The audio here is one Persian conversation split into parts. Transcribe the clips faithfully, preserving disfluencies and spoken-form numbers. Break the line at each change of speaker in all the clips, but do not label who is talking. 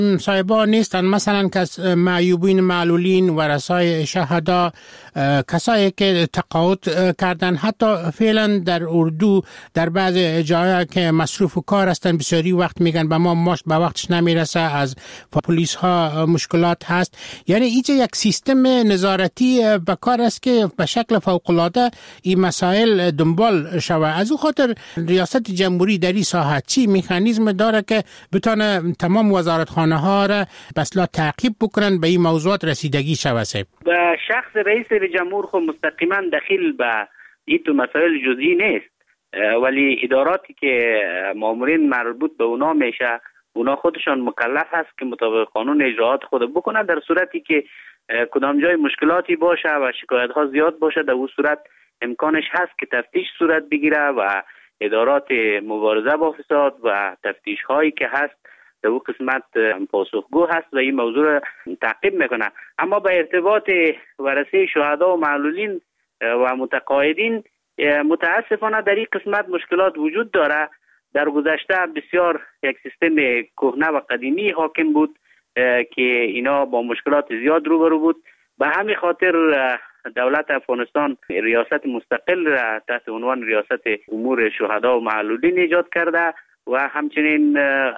صاحبان نیستن، مثلا کس معیوبین، معلولین، ورثای شهدا، کسایی که تقاعد کردن، حتی فعلا در اردو در بعض جاها که مصروف و کار هستن بسیاری وقت میگن به ما ماش به وقتش نمیرسه، از پلیس ها مشکلات هست. یعنی اینجا یک سیستم نظارتی به کار است که به شکل فوق العاده این مسائل دنبال شود. از او خاطر ریاست جمهوری در این ساحه چی مکانیزم داره که بتونه تمام وزارتخانه ها را به اصطلاح تعقیب بکنن به این موضوعات رسیدگی شود؟
به شخص رئیس جمهور خود مستقیما دخیل به این تو مسائل جزئی نیست، ولی اداراتی که مامورین مربوط به اونا میشه اونا خودشان مکلف هست که مطابق قانون اجراعات خود بکنن. در صورتی که کدام جای مشکلاتی باشه و شکایت ها زیاد باشه، در اون صورت امکانش هست که تفتیش صورت بگیره و ادارات مبارزه با فساد و تفتیش هایی که هست در اون قسمت پاسخگو هست و این موضوع را تعقیب میکنه. اما به ارتباط ورثه شهدا و معلولین و متقاعدین متاسفانه در این قسمت مشکلات وجود داره. در گذشته بسیار یک سیستم کهنه و قدیمی حاکم بود که اینا با مشکلات زیاد روبرو بود. به همین خاطر دولت افغانستان ریاست مستقل را تحت عنوان ریاست امور شهدا و معلولین ایجاد کرده و همچنین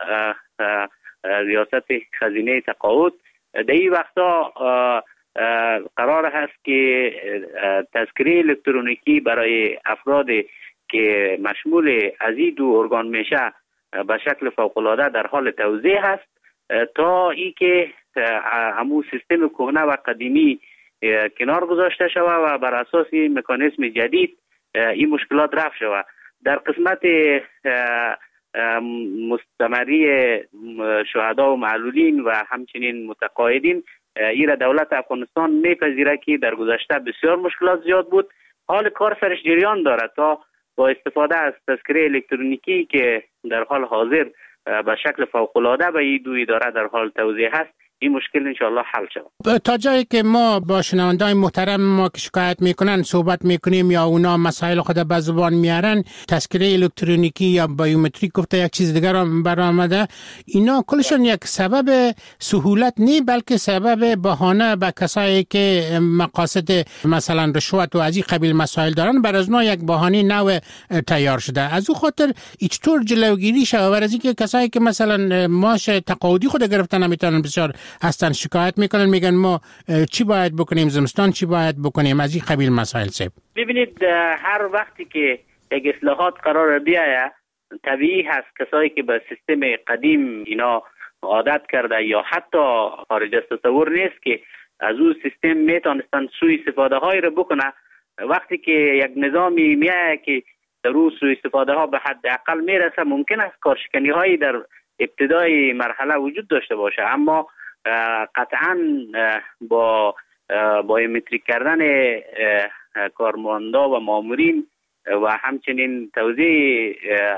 ریاست خزینه تقاعد. در این وقتا قرار هست که تذکره الکترونیکی برای افراد که مشمول از این دو ارگان میشه به شکل فوق‌العاده در حال توزیع هست تا ای که همون سیستم کهنه و قدیمی کنار گذاشته شود و بر اساس مکانیزم جدید این مشکلات رفع شود. در قسمت مستمری شهدا و معلولین و همچنین متقاعدین، ایره دولت افغانستان میپذیره که در گذشته بسیار مشکلات زیاد بود. حال کار سرش جریان دارد تا با استفاده از تذکره الکترونیکی که در حال حاضر به شکل فوق‌العاده به این دو اداره در حال توزیع هست این مشکل انشاءالله حل شود.
تا جایی که ما با شنوندگان محترم ما که شکایت میکنن صحبت میکنیم یا اونا مسائل خود به زبان میارن، تذکره الکترونیکی یا بایومتریک گفته یک چیز دیگر هم برآمده، اینا کلشون یک سبب سهولت نی بلکه سبب بهانه به کسایی که مقاصد مثلا رشوت و از این قبیل مسائل دارن بر از اونا یک بهانه نو تیار شده. از او خاطر چطور جلوگیری شود و از اینکه کسایی که مثلا ماش تقاعدی خود گرفتن نمیتونن بسیار هستن شکایت میکنن میگن ما چی باید بکنیم، زمستان چی باید بکنیم، از این قبیل مسائل سیب.
ببینید هر وقتی که یک اصلاحات قرار بیاید طبیعی هست کسایی که به سیستم قدیم اینا عادت کرده یا حتی خارج از تصور نیست که از اون سیستم میتونستن سوء استفاده های رو بکنه. وقتی که یک نظامی میایه که در اون سوء استفاده ها به حد اقل میرسه ممکن است کارشکنی هایی در ابتدای مرحله وجود داشته باشه، اما قطعا با بایومتریک کردن کارمندا و مامورین و همچنین توزیع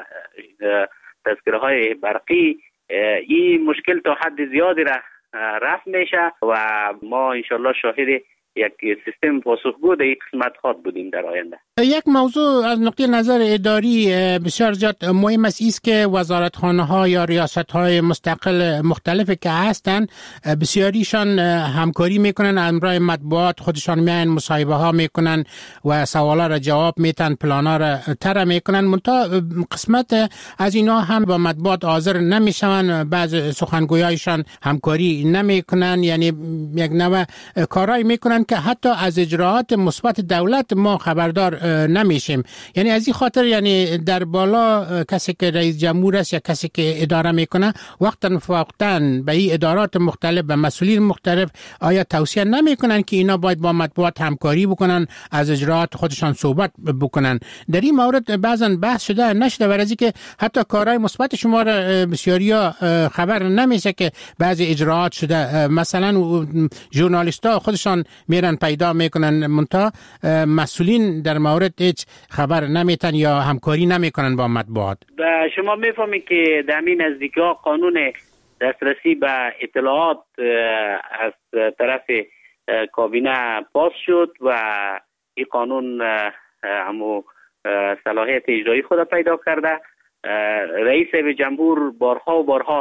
تذکره های برقی این مشکل تا حد زیادی را رفع میشه و ما انشالله شاهد یک سیستم پاسخگو در این قسمت خواهد بودیم در آینده.
یک موضوع از نقطه نظر اداری بسیار زیاد مهم است که وزارتخانه ها یا ریاست های مستقل مختلفی که هستند بسیاریشان همکاری میکنن، امرای مطبوعات خودشان میان مصاحبه ها میکنن و سوالا را جواب میتن، پلانا را طرح میکنن، منتها قسمت از اینا هم با مطبوعات حاضر نمیشون، بعض سخنگویایشان همکاری نمیکنن، یعنی یک نوع کارایی میکنن که حتی از اجراعات مثبت دولت ما خبردار نمیشیم. یعنی از این خاطر یعنی در بالا کسی که رئیس جمهور است یا کسی که اداره میکنه وقتا فوقتا به این ادارات مختلف و مسئولین مختلف آیا توصیه نمیکنن که اینا باید با مطبوعات همکاری بکنن، از اجراعات خودشان صحبت بکنن؟ در این مورد بعضا بحث شده نشده ورزی که حتی کارهای مثبت شما را بسیاریا خبر نمیشه که بعضی اجراعات شده، مثلا ژورنالیست‌ها خودشان میرن پیدا میکنن منتها مسئولین در مورد هیچ خبر نمیتن یا همکاری نمیکنن با مطبوعات.
شما میفهمید که در این نزدیکی‌ها قانون دسترسی به اطلاعات از طرف کابینه پاس شد و این قانون همو صلاحیت اجرایی خود پیدا کرده. رئیس جمهور بارها و بارها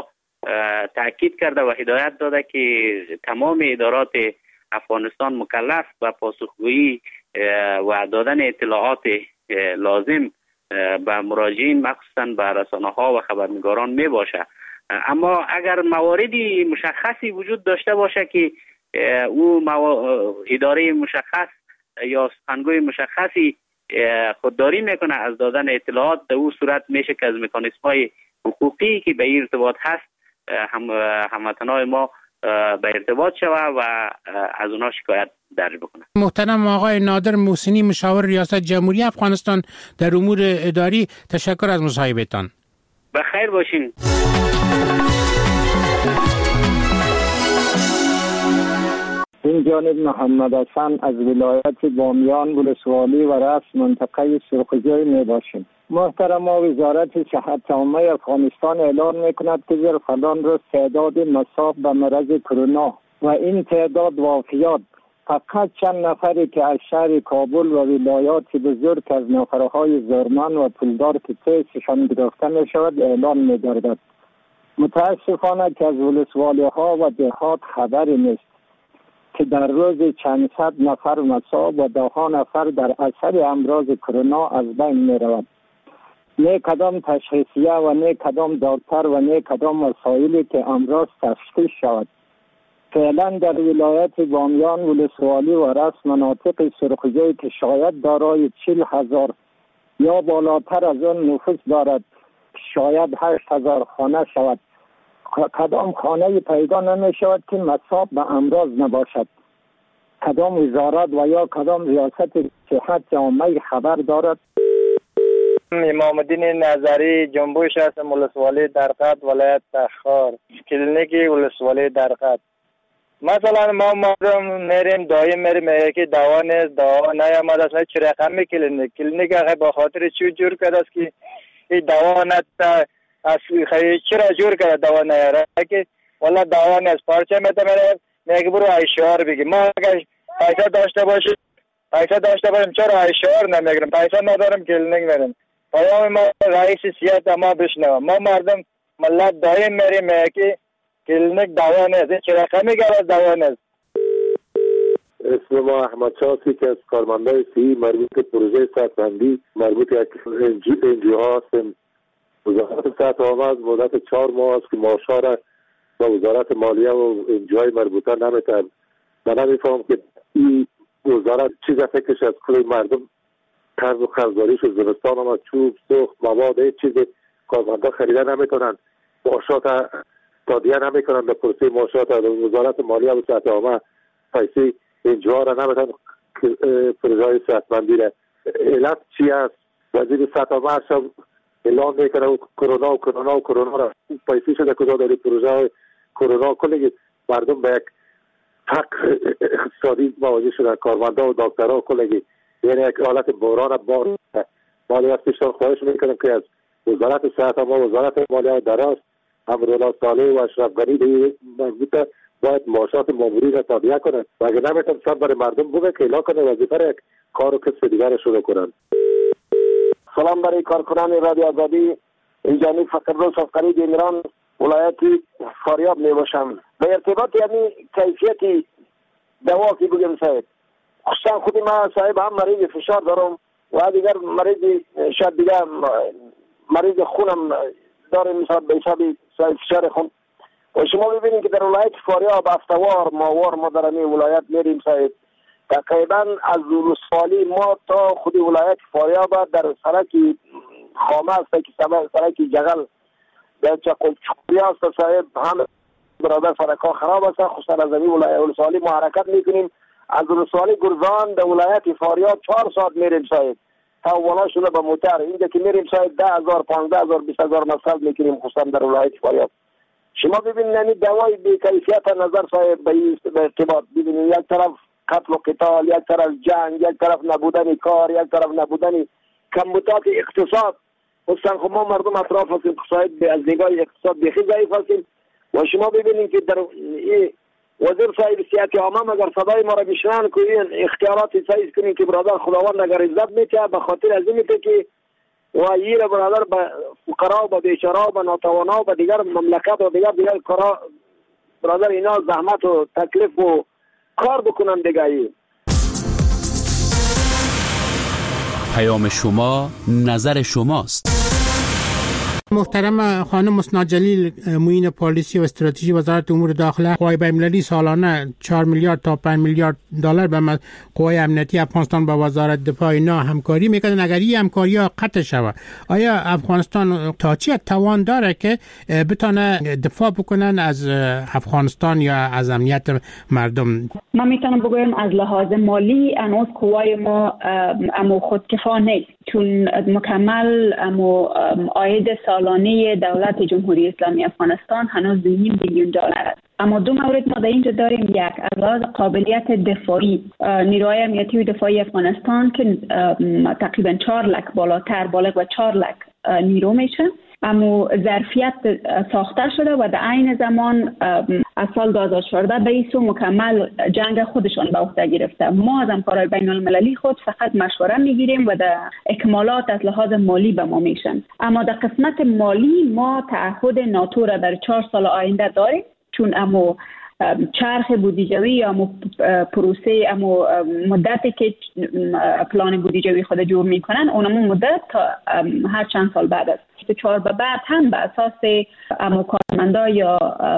تاکید کرده و هدایت داده که تمام ادارات افغانستان مکلف به پاسخگویی و دادن اطلاعات لازم به مراجعین مخصوصا به رسانه ها و خبرنگاران می باشه. اما اگر مواردی مشخصی وجود داشته باشه که او مو... اداره مشخص یا سخنگوی مشخصی خودداری میکنه از دادن اطلاعات، در او صورت میشه که از مکانیزم های حقوقی که به ارتباط هست هم هموطنان ما به ارتباط شوه و از اونا شکایت درج بکنه.
محترم آقای نادر محسنی، مشاور ریاست جمهوری افغانستان در امور اداری، تشکر از مصاحبهتان.
بخیر باشین.
این جانب محمد حسن از ولایت بامیان ولسوالی و رأس منطقه سرخوجای می باشیم. محترم وزارت صحت عامه افغانستان اعلان می کند که در فلان روز تعداد مصاب به مرض کرونا و این تعداد وفیات فقط چند نفری که از شهر کابل و ولایات بزرگ از نفرهای زورمند و پولدار که تیستشان گرفته می شود اعلان می گردد. متاسفانه که از ولسوالی ها و دهات خبری نیست که در روز چند صد نفر مصاب و ده ها نفر در اثر امراض کرونا از بین می رود. نه کدام تشخیصیه و نه کدام دکتر و نه کدام وسایلی که امراض تشخیص شود. فعلا در ولایت بامیان ولسوالی و رأس مناطق سرخوجای که شاید دارای چهل هزار یا بالاتر از آن نفوس دارد، شاید هشت هزار خانه شود، کدام خانه پیدا نمی شود که مصاب به امراض نباشد. کدام وزارت و یا کدام ریاست صحت عامه خبر دارد؟
امام الدین نظری جنبوش هستم، ولسوالی درقد ولایت تخار، کلینیکی ولسوالی درقد. مثلا ما مردم میریم دایم میریم یکی دوا نیست، دوا نیامد است، چه رقمی کلینیک کلینیک آخه به خاطر چی جور کرده است که این دوا نت از خیلی چرا جور کرده دوا نیاره که والا دوا نیست پارچه میته میره میگه برو اشعار بگی. ما اگر پیسه داشته باشیم پیسه داشته باشیم چرا اشعار نمیگیریم؟ پیسه نداریم کلینیک میریم. پیام ما رئیس سیاست ما بشنوه. ما مردم ملت دایم میریم میگه کلینیک دوا نیست، چه رقمی گره دوا نیست.
اسم ما احمد شاسی که از کارمندای سی مربوط به پروژه صحتمندی مربوط یک انجیو ها هستیم. وزارت صحت عامه از مدت چهار ماه است که معاشها را با وزارت مالیه و انجیوهای مربوطه نمیتن. من نمیفهم که این وزارت چیز فکرش از کل مردم قرض و قرضداریش و زمستان هم از چوب سوخت مواد هیچ چیزی کارمندا خریده نمیتونن، معاشات تادیه نمیکنن به پروسه معاشات. وزارت مالیه و صحت عامه پیسه انجیوها را نمیتن پروژه صحتمندی را. علت چی است؟ وزیر صحت عامه شب اعلان میکنه و کرونا و کرونا و کرونا را پیسه شده کجا داری پروژه کرونا. کلی مردم به یک فقر اقتصادی مواجه شدن، کارمندا و دکترها کلی یعنی یک حالت بحران بار. مالی از پیشتر خواهش میکنم که از وزارت صحت عامه و وزارت مالیه دراز امرالله صالح و اشرف غنی به مربوطه باید معاشات ماموری را تادیه کنند و اگر نمیتونن سب برای مردم بوده که اعلان کنه وظیفه را یک کار و کسب دیگر را شروع کنند.
سلام برای کارکنان رادیو آزادی. اینجانی فقیرروز از قریب ایران ولایت فاریاب می باشم. به ارتباط یعنی کیفیت دوا که بگم صاحب، خصوصا خودی ما صاحب هم مریض فشار دارم و دیگر مریض شاید دیگر مریض خونم داره، مثلا به حساب فشار خون. و شما ببینید که در ولایت فاریاب هفته‌وار ماهوار ما در این ولایت میریم صاحب. تقریبا از ولسوالی ما تا خود ولایت فاریاب در سرک خامه است که سرک جغل در چقل چوری است صاحب، هم برادر سرکا خراب است. خصوصا از این ولایت ولسوالی ما حرکت میکنیم از ولسوالی گرزان در ولایت فاریاب چهار ساعت میریم صاحب تا والا شده به موتر. اینجا که میریم صاحب ده هزار پانزده هزار بیست هزار مصرف میکنیم خصوصا در ولایت فاریاب. شما ببینید یعنی دوای بی کیفیت نظر صاحب به ارتباط ببینید، یک طرف قتل و قتال، یک طرف جنگ، یک طرف نبودن کار، یک طرف نبودن کمبودات اقتصاد. خصوصا خب ما مردم اطراف هستیم اقتصاد از نگاه اقتصاد بخی ضعیف هستیم. و شما ببینید که در وزیر صاحب صحت عامه اگر صدای ما را بشنن که این اختیارات سایز کنیم که برادر خداوند اگر عزت میته به خاطر از این میته که و یه برادر به فقرا و به بیچارا و به ناتوانا و به دیگر مملکت و دیگر دیگر کارا برادر اینا زحمت و تکلیف و کار بکنن دیگه.
پیام شما نظر شماست.
محترم خانم مسنا جلیل، معین پالیسی و استراتژی وزارت امور داخله، قوای بین‌المللی سالانه چهار میلیارد تا پنج میلیارد دلار به قوای امنیتی افغانستان با وزارت دفاع اینا همکاری میکنن. اگر این همکاری ها قطع شود، آیا افغانستان تا چه توان داره که بتونه دفاع بکنن از افغانستان یا از امنیت مردم؟
من میتونم بگویم از لحاظ مالی هنوز قوای ما امو خودکفا نیست، چون مکمل امو عاید سالانه دولت جمهوری اسلامی افغانستان هنوز دو و نیم بیلیون دلار است. اما دو مورد ما در اینجا داریم. یک، از لحاظ قابلیت دفاعی، نیروهای امنیتی و دفاعی افغانستان که تقریبا چهار لک بالاتر بالغ و چهار لک نیرو میشه، اما ظرفیت ساخته شده و در عین زمان از سال دو هزار و چهارده به این سو مکمل جنگ خودشان به عهده گرفته. ما از همکارای بین المللی خود فقط مشوره میگیریم و در اکمالات از لحاظ مالی به ما میشن. اما در قسمت مالی ما تعهد ناتو را در چهار سال آینده داریم، چون امو چرخ بودجوی یا امو پروسه امو مدتی که پلان بودجوی خود جور میکنن اونمو مدت تا هر چند سال بعد است. چهار به بعد هم به اساس امو کارمندا یا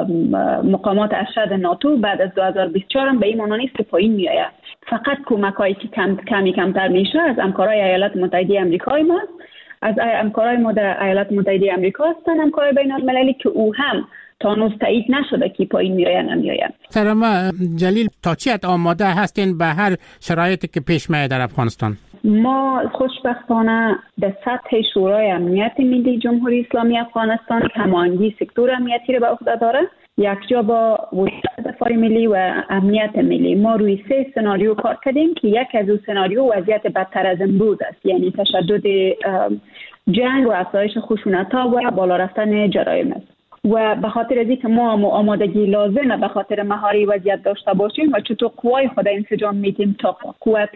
مقامات ارشد ناتو بعد از دو هزار و بیست و چهار هم به این معنی نیست که پایین میآید. فقط کمکایی که کم کمی کمتر میشه از همکارای ایالات متحده آمریکای ماست، از همکارای ما در ایالات متحده آمریکا هستن، همکارای بین المللی که او هم تا هنوز تایید نشده که پایین میآید نمیآید.
سلام جلیل، تا چی حد آماده هستین به هر شرایطی که پیش میاد در افغانستان؟
ما خوشبختانه در سطح شورای امنیت ملی جمهوری اسلامی افغانستان که هماهنگی سکتور امنیتی را به عهده داره، یک جا با وزارت دفاع ملی و امنیت ملی ما روی سه سناریو کار کردیم که یک از اون سناریو وضعیت بدتر از امروز است، یعنی تشدد جنگ و افزایش خشونت‌ها و بالا رفتن جرایم است. و به خاطر از اینکه ما آمادگی لازمه به خاطر مهاری وضعیت داشته باشیم و چطور قوای خود انسجام میدیم تا قوت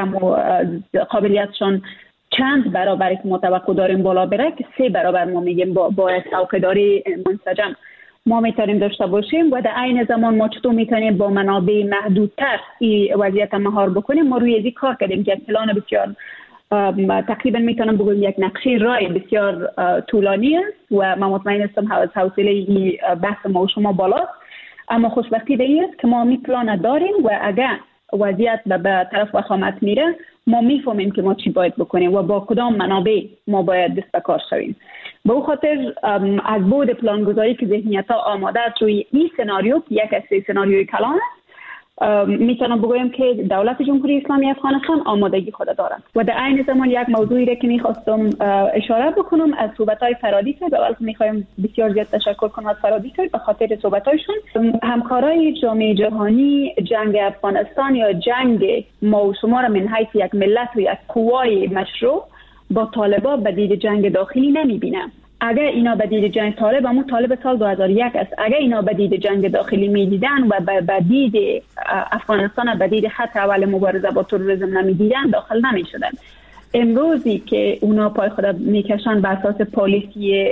قابلیتشان چند برابر که ما توقع داریم بالا بره، که سه برابر ما میگیم با با څوکیداری منسجم ما میتونیم داشته باشیم و در عین زمان ما چطور میتونیم با منابع محدودتر این وضعیت مهار بکنیم. ما روی این کار کردیم که پلان بسیار تقریبا میتونم بگویم یک نقشه رای بسیار طولانی است و من مطمئن هستم از حوصله بحث ما و شما بالاست. اما خوشبختی به این است که ما می پلان داریم و اگر وضعیت به طرف وخامت میره ما میفهمیم که ما چی باید بکنیم و با کدام منابع ما باید دست به کار شویم. به او خاطر از بود پلانگذاری که ذهنیت ها آماده است روی این سناریو که یک از سه سناریوی کلان است، میتونم بگویم که دولت جمهوری اسلامی افغانستان آمادگی خود دارد. و در عین زمان یک موضوعی را که میخواستم اشاره بکنم از صحبت‌های فرادی که به اول میخوایم بسیار زیاد تشکر کنم از فرادی که به خاطر صحبت‌هایشون. همکارای جامعه جهانی جنگ افغانستان یا جنگ ما و شما را من حیث یک ملت و یک قوای مشروع با طالبان به دید جنگ داخلی نمیبینم. اگر اینا به دید جنگ طالب همون طالب سال دو هزار و یک است، اگر اینا به دید جنگ داخلی میدیدن و به دید افغانستان به دید خط اول مبارزه با تروریسم نمیدیدن داخل نمیشدن. امروزی که اونا پای خود میکشن به اساس پالیسی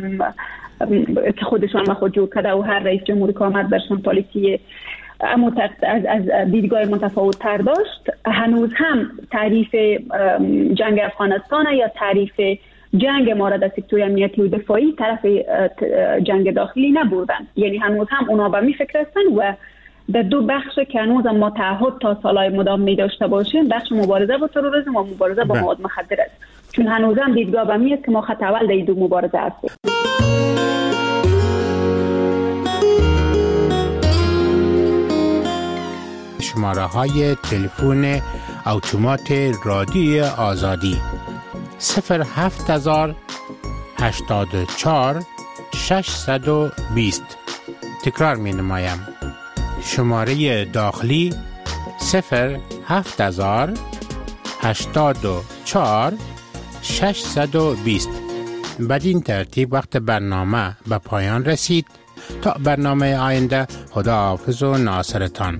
که خودشان با خود جور کرده و هر رئیس جمهوری که آمد برشون پالیسی اما از, از دیدگاه متفاوت تر داشت، هنوز هم تعریف جنگ افغانستان یا تعریف جنگ ما را در سکتور امنیتی و دفاعی طرف جنگ داخلی نبودن. یعنی هنوز هم اونا به می فکر هستن و در دو بخش که هنوز ما تعهد تا سالهای مدام می داشته باشیم، بخش مبارزه با تروریسم و مبارزه با مواد مخدر است، چون هنوز هم دیدگاه به می است که ما خط اول در این دو مبارزه هستیم.
شماره های تلفن اتومات رادیوی آزادی صفر هفت هزار هشتاد و چهار ششصد و بیست. تکرار می نمایم. شماره داخلی صفر هفت هزار هشتاد و چهار ششصد و بیست. بدین ترتیب وقت برنامه به پایان رسید. تا برنامه آینده، خداحافظ و ناصرتان.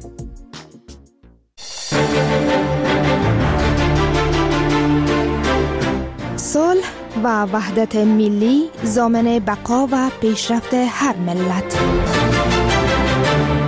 صلح و وحدت ملی ضامن بقا و پیشرفت هر ملت.